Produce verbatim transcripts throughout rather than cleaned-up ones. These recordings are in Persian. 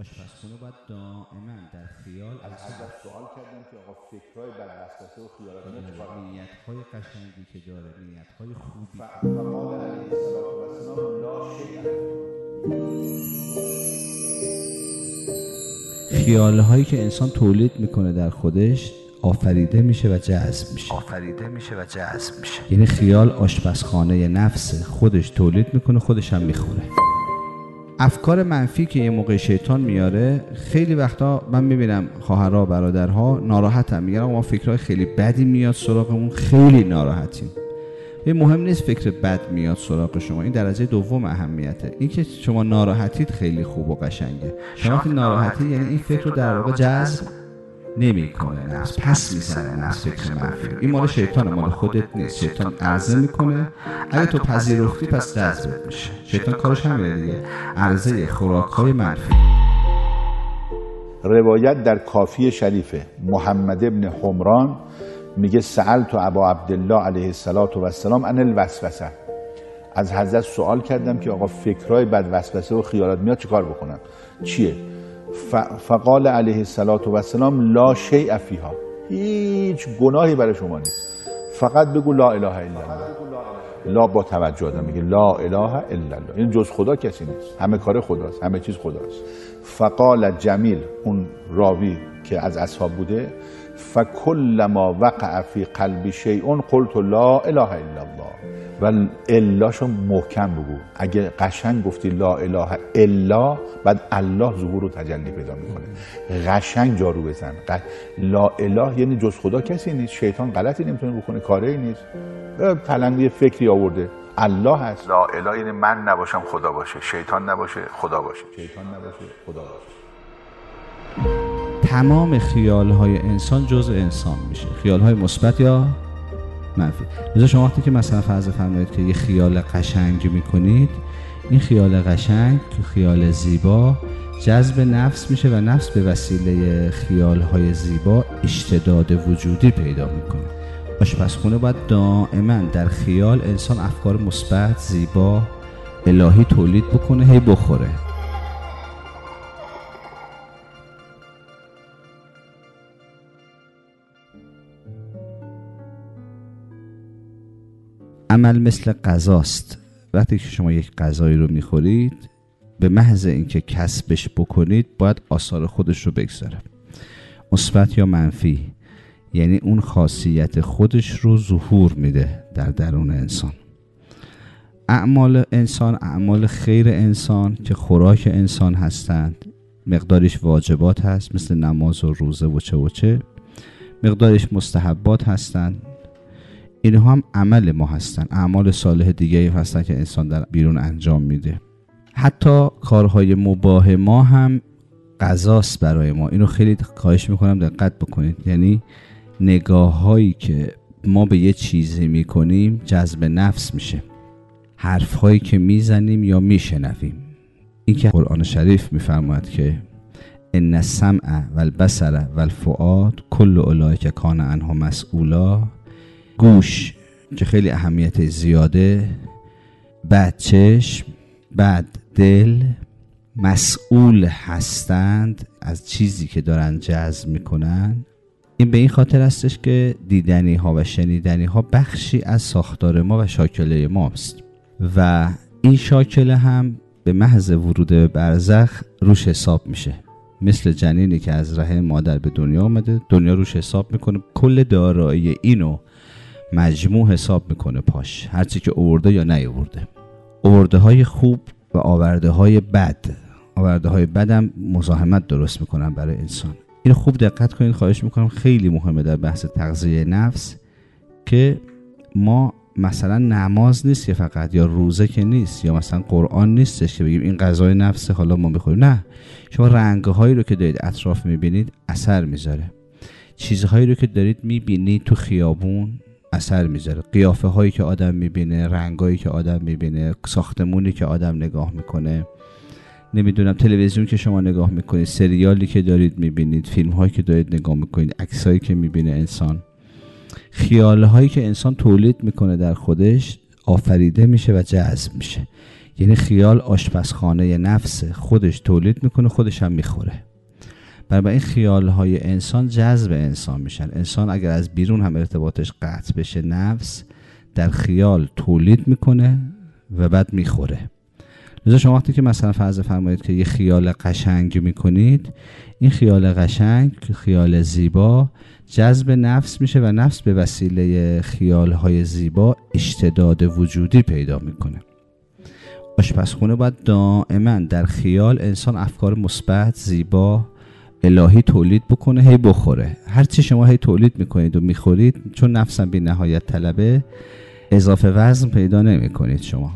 آشپزخونه باید دائما در خیال از حضرت سوال کردم که آقا فکرهای بد وسوسه و خیالات میاد چیکار کنم؟ نیت‌های قشنگی که داره، نیت‌های خوبی. فقال علیه السلام و السلام لا شیء. خیال‌هایی که انسان تولید میکنه در خودش آفریده میشه و جذب میشه. آفریده میشه و جذب میشه. یعنی خیال آشپزخانه نفس خودش تولید میکنه، خودش هم میخوره. افکار منفی که یه موقع شیطان میاره، خیلی وقتا من میبینم خواهرها برادرها ناراحتن، میگن ما فکرهای خیلی بدی میاد سراغمون، خیلی ناراحتیم. این مهم نیست فکر بد میاد سراغ شما، این درجه دوم اهمیته. این که شما ناراحتید خیلی خوب و قشنگه. شما که ناراحتی یعنی این فکر رو در واقع جذب نمیکنه، نفس پس میزنه نفس فکر منفی. این مال شیطانه، مال خودت نیست. شیطان عرضه میکنه، اگه تو پذیرفتی پس جذبت میشه. شیطان کارش همینه دیگه، عرضه خوراک‌های منفی. روایت در کافی شریفه محمد ابن حمران میگه سألت ابا عبدالله علیه السلام عن الوسوسه. از حضرت سوال کردم که آقا فکرهای بد وسوسه و خیالات میاد چیکار بکنم؟ چیه؟ فقال علیه السلام لا شیء فیها. هیچ گناهی برای شما نیست، فقط بگو لا اله الا الله. لا با توجه آدم میگه لا اله الا الله، این جز خدا کسی نیست، همه کار خداست، همه چیز خداست. فقال جمیل، اون راوی که از اصحاب بوده، فکل ما وقع فی قلبی شیء قلت لا اله الا الله. و الاشو محکم بگو. اگه قشنگ گفتی لا اله الا، بعد الله ظهور و تجلی پیدا میکنه. قشنگ جارو بزن. لا اله یعنی جز خدا کسی نیست، شیطان غلطی نمیتونه بکنه، کاری نیست، تلنگی فکری آورده. الله هست. لا اله یعنی من نباشم خدا باشه، شیطان نباشه خدا باشه، شیطان نباشه خدا باشه. تمام خیال‌های انسان جزء انسان میشه، خیال‌های مثبت یا منفی. مثلا شما وقتی که مثلا فرض فرمایید که یه خیال قشنگ میکنید، این خیال قشنگ که خیال زیبا جذب نفس میشه و نفس به وسیله خیال‌های زیبا اشتداد وجودی پیدا میکنه. آشپزخونه باید دائما در خیال انسان افکار مثبت، زیبا، الهی تولید بکنه، هی بخوره. عمل مثل غذاست. وقتی که شما یک غذایی رو میخورید، به محض اینکه کسبش بکنید باید آثار خودش رو بگذاره، مثبت یا منفی. یعنی اون خاصیت خودش رو ظهور میده در درون انسان. اعمال انسان، اعمال خیر انسان که خوراک انسان هستند، مقدارش واجبات هست مثل نماز و روزه و چه و چه، مقدارش مستحبات هستند. اینها هم عمل ما هستن، اعمال صالح دیگه هستن که انسان در بیرون انجام میده. حتی کارهای مباح ما هم غذاست برای ما. اینو خیلی خواهش میکنم دقت بکنید. یعنی نگاه هایی که ما به یه چیزی میکنیم جذب نفس میشه. حرف هایی که میزنیم یا میشنویم. این که قرآن شریف میفرماید که ان السمع والبصر والفؤاد کل اولئک کان عنه مسئولا. گوش که خیلی اهمیت زیاده، بعد چشم، بعد دل، مسئول هستند از چیزی که دارن جذب میکنن. این به این خاطر هستش که دیدنی ها و شنیدنی ها بخشی از ساختار ما و شاکله ماست و این شاکله هم به محض ورود به برزخ روش حساب میشه. مثل جنینی که از رحم مادر به دنیا آمده، دنیا روش حساب میکنه، کل دارایی اینو مجموع حساب میکنه پاش، هرچی که آورده یا نیاورده. آورده های خوب و آورده های بد، آورده های بد هم مزاحمت درست میکنن برای انسان. اینو خوب دقت کنید، خواهش میکنم، خیلی مهمه در بحث تغذیه نفس که ما مثلا نماز نیست که فقط، یا روزه که نیست، یا مثلا قرآن نیستش که بگیم این غذای نفس حالا ما بخوریم. نه، شما رنگ‌هایی رو که دارید اطراف میبینید اثر میذاره، چیزهایی رو که دارید میبینید تو خیابون اثر میذاره، قیافه هایی که آدم میبینه، رنگایی که آدم میبینه، ساختمونی که آدم نگاه میکنه، نمیدونم تلویزیون که شما نگاه میکنید، سریالی که دارید میبینید، فیلم هایی که دارید نگاه میکنید، عکسایی که میبینه انسان، خیال هایی که انسان تولید میکنه در خودش آفریده میشه و جذب میشه. یعنی خیال آشپزخانه نفس، خودش تولید میکنه، خودش هم میخوره. برای این خیال های انسان جذب انسان میشن. انسان اگر از بیرون هم ارتباطش قطع بشه، نفس در خیال تولید میکنه و بعد میخوره. لذا شما وقتی که مثلا فرض فرمایید که یه خیال قشنگ میکنید، این خیال قشنگ، خیال زیبا جذب نفس میشه و نفس به وسیله خیال های زیبا اشتداد وجودی پیدا میکنه. آشپزخونه باید دائما در خیال انسان افکار مثبت، زیبا، الهی تولید بکنه، هی بخوره. هر چی شما هی تولید میکنید و میخورید، چون نفسم بی نهایت طلبه، اضافه وزن پیدا نمیکنید شما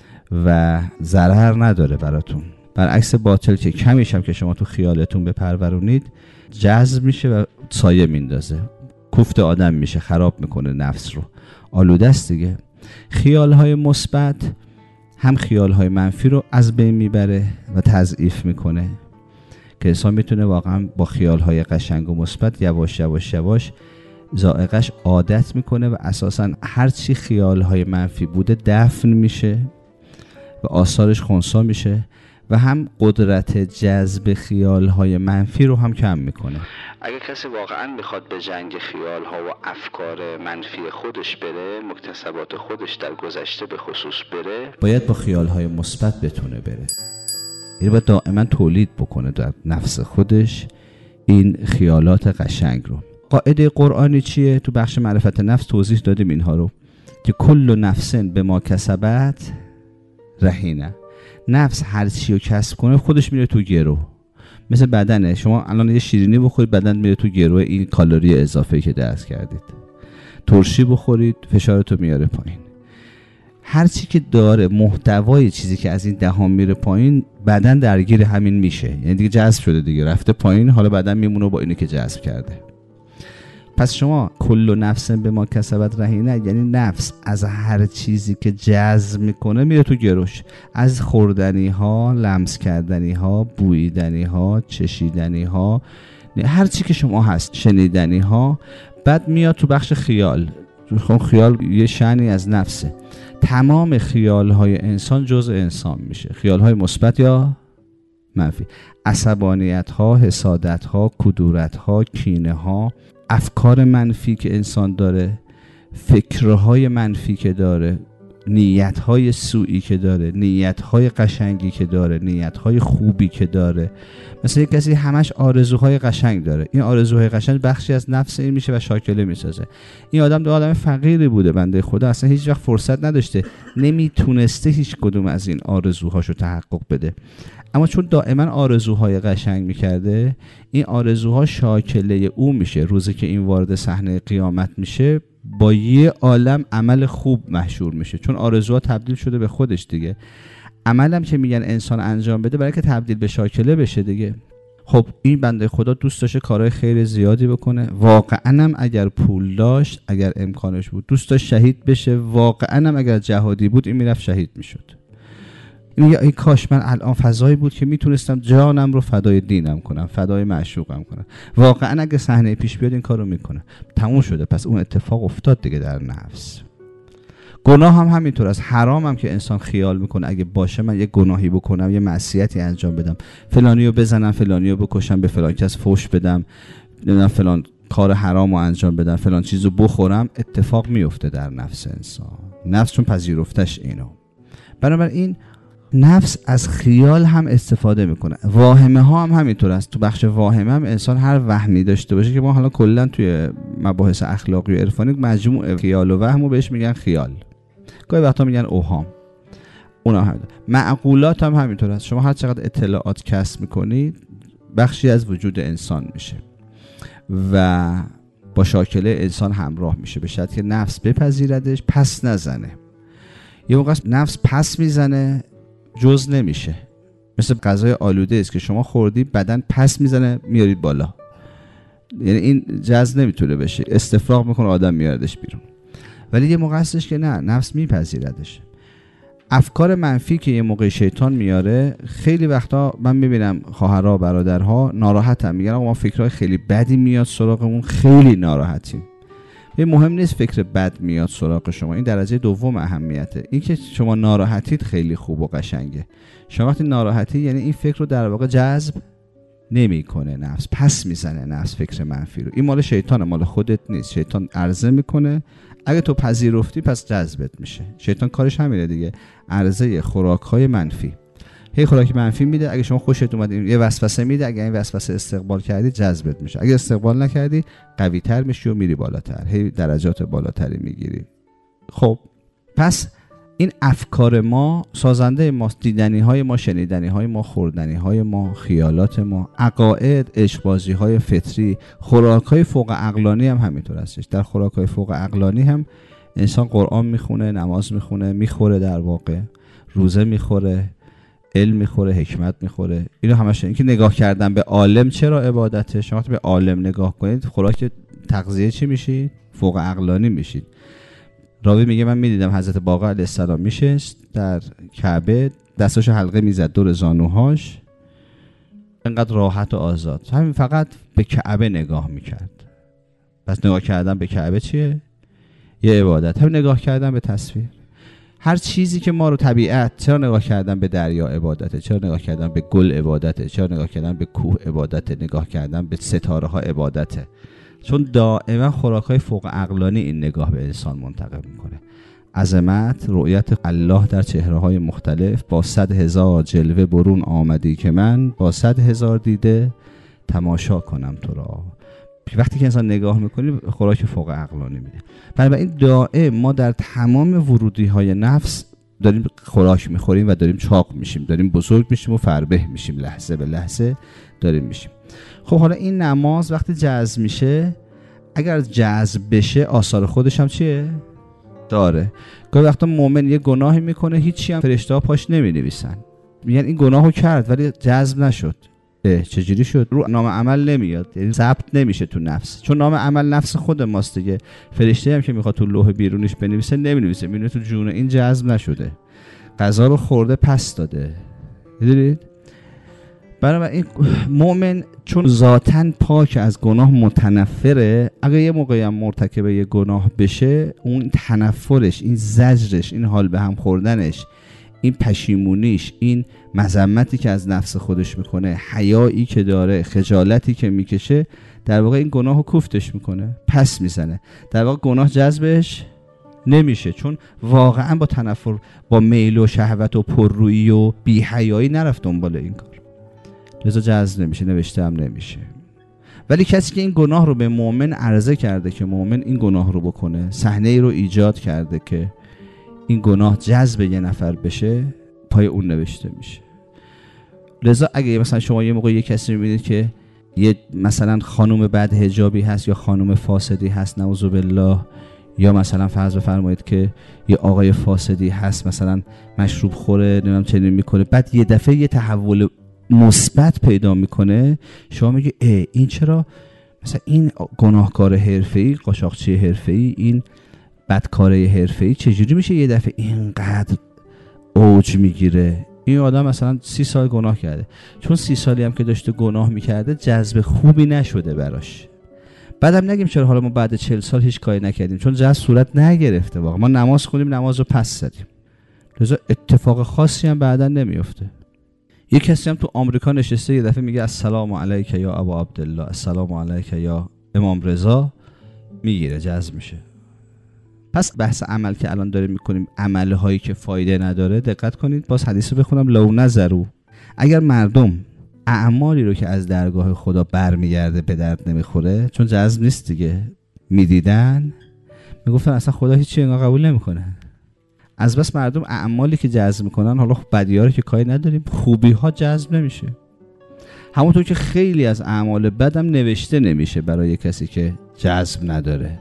و ضرر نداره براتون. برعکس باطل که کمیش هم که شما تو خیالتون بپرورونید جذب میشه و سایه میندازه، کوفت آدم میشه، خراب میکنه نفس رو، آلوده است دیگه. خیالهای مثبت هم خیالهای منفی رو از بین میبره و تضعیف میکنه که انسان میتونه واقعا با خیالهای قشنگ و مثبت یواش یواش یواش ذائقه‌اش عادت میکنه و اساساً هر چی خیالهای منفی بوده دفن میشه و آثارش خنثی میشه و هم قدرت جذب خیالهای منفی رو هم کم میکنه. اگر کسی واقعا میخواد به جنگ خیالها و افکار منفی خودش بره، مکتسبات خودش در گذشته به خصوص بره، باید با خیالهای مثبت بتونه بره. یعنی باید دائما تولید بکنه در نفس خودش این خیالات قشنگ رو. قاعده قرآنی چیه؟ تو بخش معرفت نفس توضیح دادیم اینها رو که کل نفس به ما کسبت رهینه. نفس هر چی رو کسب کنه خودش میره تو گرو. مثل بدنه، شما الان یه شیرینی بخورید بدن میره تو گرو این کالری اضافه که درست کردید. ترشی بخورید فشارتو میاره پایین. هر چی که داره محتوای چیزی که از این دهان میره پایین، بدن درگیر همین میشه، یعنی دیگه جذب شده دیگه، رفته پایین، حالا بدن میمونه با اینی که جذب کرده. پس شما کل نفس به ما کسبت رهینه، یعنی نفس از هر چیزی که جذب میکنه میره تو گروش. از خوردنی ها، لمس کردنی ها، بویدنی ها، چشیدنی ها، هر چی که شما هست، شنیدنی ها، بعد میاد تو بخش خیال. خب خیال یه شأنی از نفسه. تمام خیال های انسان جزء انسان میشه، خیال های مثبت یا منفی. عصبانیت ها، حسادت ها، کدورت ها، کینه ها، افکار منفی که انسان داره، فکرهای منفی که داره، نیتهای سوئی که داره، نیتهای قشنگی که داره، نیتهای خوبی که داره. مثلا یک کسی همش آرزوهای قشنگ داره، این آرزوهای قشنگ بخشی از نفس این میشه و شاکله میسازه. این آدم دو آدم فقیری بوده، بنده خدا اصلا هیچ وقت فرصت نداشته، نمیتونسته هیچ کدوم از این آرزوهاشو تحقق بده، اما چون دائما آرزوهای قشنگ میکرده، این آرزوها شاکله او میشه. روزی که این وارد صحنه قیامت میشه با یه عالم عمل خوب محشور میشه، چون آرزوها تبدیل شده به خودش دیگه. عملم که میگن انسان انجام بده برای که تبدیل به شاکله بشه دیگه. خب این بنده خدا دوست داشته کارهای خیر زیادی بکنه، واقعا هم اگر پول داشت، اگر امکانش بود دوست داشت شهید بشه، واقعا هم اگر جهادی بود این میرفت شهید میشد. این ای کاش من الان فضایی بود که میتونستم جانم رو فدای دینم کنم، فدای معشوقم کنم. واقعا اگه صحنه پیش بیاد این کارو میکنه. تموم شده. پس اون اتفاق افتاد دیگه در نفس. گناه هم همینطور است. حرام هم که انسان خیال میکنه اگه باشه من یه گناهی بکنم، یه معصیتی انجام بدم، فلانیو بزنم، فلانیو بکشم، به فلان کس فحش بدم، نمیدونم فلان کار حرامو انجام بدم، فلان چیزو بخورم، اتفاق میفته در نفس انسان. نفس چون پذیرفتش اینو. بنابراین نفس از خیال هم استفاده میکنه. واهمه ها هم همینطور است. تو بخش واهمه هم انسان هر وهمی داشته باشه که ما حالا کلا توی مباحث اخلاقی و عرفانی مجموع خیال و وهم رو بهش میگن خیال، گاهی وقتا میگن اوهام. اونا هم معقولات هم همینطور است. شما هر چقدر اطلاعات کسب میکنید بخشی از وجود انسان میشه و با شاکله انسان همراه میشه، به شرطی که نفس بپذیردش، پس نزنه. یه موقع نفس پس میزنه جز نمیشه، مثل غذای آلوده است که شما خوردی بدن پس میزنه میارید بالا، یعنی این جذب نمیتونه بشه، استفراغ میکنه آدم میاردش بیرون. ولی یه موقع هستش که نه، نفس میپذیردش. افکار منفی که یه موقع شیطان میاره، خیلی وقتا من میبینم خواهرها برادرها ناراحتن، میگن آقا ما فکرهای خیلی بدی میاد سراغمون، خیلی ناراحتیم. به مهم نیست فکر بد میاد سراغ شما، این درجه دوم اهمیته. این که شما ناراحتید خیلی خوب و قشنگه. شما وقتی ناراحتی یعنی این فکر رو در واقع جذب نمیکنه نفس، پس میزنه نفس فکر منفی رو. این مال شیطانه، مال خودت نیست. شیطان عرضه میکنه، اگه تو پذیرفتی پس جذبت میشه. شیطان کارش همینه دیگه، عرضه خوراک‌های منفی. هی خوراک منفی میده، اگه شما خوشت اومد یه وسوسه میده، اگه این وسوسه استقبال کردی جذبت میشه، اگه استقبال نکردی قوی‌تر میشی و میری بالاتر، هی درجات بالاتری میگیری. خب پس این افکار ما سازنده ما، دیدنی های ما، شنیدنی های ما، خوردنی های ما، خیالات ما، عقاید، عشق‌بازی های فطری، خوراک های فوق عقلانی هم همینطور هستش. در خوراک های فوق عقلانی هم انسان قرآن میخونه، نماز میخونه، میخوره، در واقع روزه میخوره، علم میخوره، حکمت میخوره. اینو همش این که نگاه کردن به عالم چرا عبادته. شما به عالم نگاه کنید خوراک تغذیه چی میشید؟ فوق عقلانی میشید. راوی میگه من میدیدم حضرت باقر علیه السلام میشست در کعبه، دستاشو حلقه میزد دور زانوهاش، انقدر راحت و آزاد، همین فقط به کعبه نگاه میکرد. پس نگاه کردن به کعبه چیه؟ یه عبادت. هم نگاه کردن به تصویر. هر چیزی که ما رو طبیعت، چرا نگاه کردن به دریا عبادته، چرا نگاه کردن به گل عبادته، چرا نگاه کردن به کوه عبادته، نگاه کردن به ستاره ها عبادته؟ چون دائما خوراک‌های فوق عقلانی این نگاه به انسان منتقل میکنه. عظمت، رؤیت الله در چهره‌های مختلف، با صد هزار جلوه برون آمدی که من با صد هزار دیده تماشا کنم تو را. وقتی که انسان نگاه میکنی خوراک فوق عقلانی میده. بنابراین دائم ما در تمام ورودی‌های نفس داریم خوراک میخوریم و داریم چاق میشیم، داریم بزرگ میشیم و فربه میشیم، لحظه به لحظه داریم میشیم. خب حالا این نماز وقتی جذب میشه، اگر جذب بشه آثار خودش هم چیه؟ داره. گاهی وقتا مؤمن یه گناهی میکنه، هیچی هم فرشته ها پاش نمی نویسن، میگن این گناهو کرد ولی جذب نشد. اه چجوری شد؟ رو نام عمل نمیاد، یعنی ثبت نمیشه تو نفس، چون نام عمل نفس خود ماست دیگه. فرشته هم که میخواد تو لوح بیرونیش بنویسه نمینویسه، میونه تو جون این جذب نشده، غذا رو خورده پس داده. میدونید؟ بنابراین مؤمن چون ذاتاً پاک از گناه متنفره، اگه یه موقعی هم مرتکب یه گناه بشه، اون تنفرش، این زجرش، این حال به هم خوردنش، این پشیمونیش، این مذمتی که از نفس خودش میکنه، حیایی که داره، خجالتی که میکشه، در واقع این گناهو کوفتش میکنه، پس میزنه. در واقع گناه جذبش نمیشه، چون واقعا با تنفر، با میل و شهوت و پررویی و بی‌حیایی نرفت دنبال این کار، لذا جذب نمیشه، نوشته هم نمیشه. ولی کسی که این گناه رو به مؤمن عرضه کرده که مؤمن این گناه رو بکنه، صحنه ای رو ایجاد کرده که این گناه جذب یه نفر بشه، پای اون نوشته میشه. لذا اگه مثلا شما یه موقع یه کسی میبینید که یه مثلا خانم بد حجابی هست یا خانم فاسدی هست نعوذ بالله، یا مثلا فرض بفرمایید که یه آقای فاسدی هست مثلا مشروب خوره، نمیدونم چه میکنه، بعد یه دفعه یه تحول مثبت پیدا میکنه، شما میگه ای این چرا مثلا این گناهکار حرفه‌ای، قاچاقچی حرفه‌ای، این بدکاره حرفه‌ای چجوری میشه یه دفعه اینقدر اوج میگیره؟ این آدم مثلا سی سال گناه کرده، چون سی سالی هم که داشته گناه میکرده جذب خوبی نشده براش. بعدم نگیم چرا حالا ما بعد چهل سال هیچ کاری نکردیم، چون جذب صورت نگرفته. واقعا ما نماز خوندیم، نماز رو پس زدیم، لذا اتفاق خاصی هم بعدا نمیفته. یه کسی هم تو آمریکا نشسته یه دفعه میگه السلام علیک یا ابا عبدالله، السلام علیک یا امام رضا، میگیره، جذب میشه. پس بحث عمل که الان داریم میکنیم، عمل هایی که فایده نداره، دقت کنید، باز حدیث رو بخونم، لو نظروا، اگر مردم اعمالی رو که از درگاه خدا برمیگرده به درد نمیخوره، چون جذب نیست دیگه، میدیدن، میگفتن اصلا خدا هیچی انگار قبول نمیکنه. از بس مردم اعمالی که جذب میکنن، حالا بدی‌ها رو که کاری نداریم، خوبی ها جذب نمیشه. همونطور که خیلی از اعمال بدم نوشته نمیشه برای کسی که جذب نداره.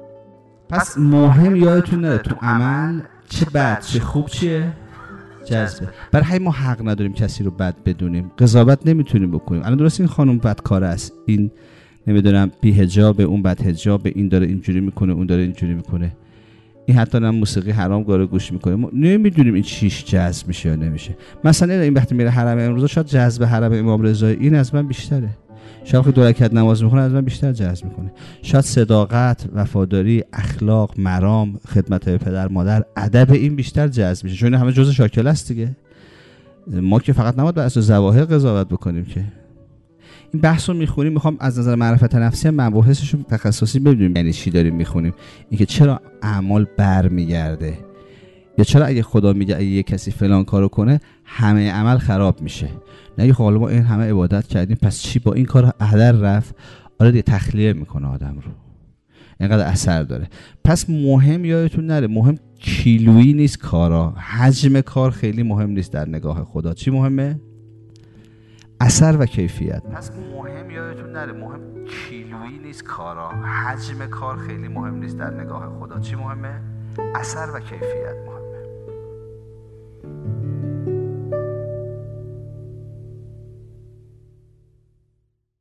پس مهم یادتون نره تو عمل چه بد چه خوب چیه؟ جذبه. برای همین ما حق نداریم کسی رو بد بدونیم، قضاوت نمیتونیم بکنیم. الان درست این خانم بدکار است، این نمیدونم بی حجاب، اون بد حجاب، این داره اینجوری میکنه، اون داره اینجوری میکنه، این حتی هم موسیقی حرام گاره گوش میکنه، ما نمیدونیم این چیش جذب میشه یا نمیشه. مثلا این وقتی میره حرم امروز، شاید جذب حرم امام رضا این از من بیشتره. شاید دو رکعت نماز میخونه از من بیشتر جذب میکنه. شاید صداقت، وفاداری، اخلاق، مرام، خدمت به پدر مادر، ادب این بیشتر جذب میشه، چون همه جزء شاکله است دیگه. ما که فقط نباید بر اساس ظواهر قضاوت بکنیم که. این بحث رو میخونیم، میخوام از نظر معرفت نفسی مباحثش رو تخصصی ببینیم، یعنی چی داریم میخونیم، اینکه چرا اعمال برمیگرده، یا چرا اگه خدا میگه اگه یه کسی فلان کارو کنه همه عمل خراب میشه. نه خب حالا ما این همه عبادت کردیم پس چی با این کار هدر رفت؟ آره دیگه تخلیه میکنه آدم رو، اینقدر اثر داره. پس مهم یادتون نره، مهم کیلویی نیست کارا، حجم کار خیلی مهم نیست در نگاه خدا. چی مهمه؟ اثر و کیفیت. پس مهم یادتون نره، مهم کیلویی نیست کارا، حجم کار خیلی مهم نیست در نگاه خدا. چی مهمه؟ اثر و کیفیت مهمه.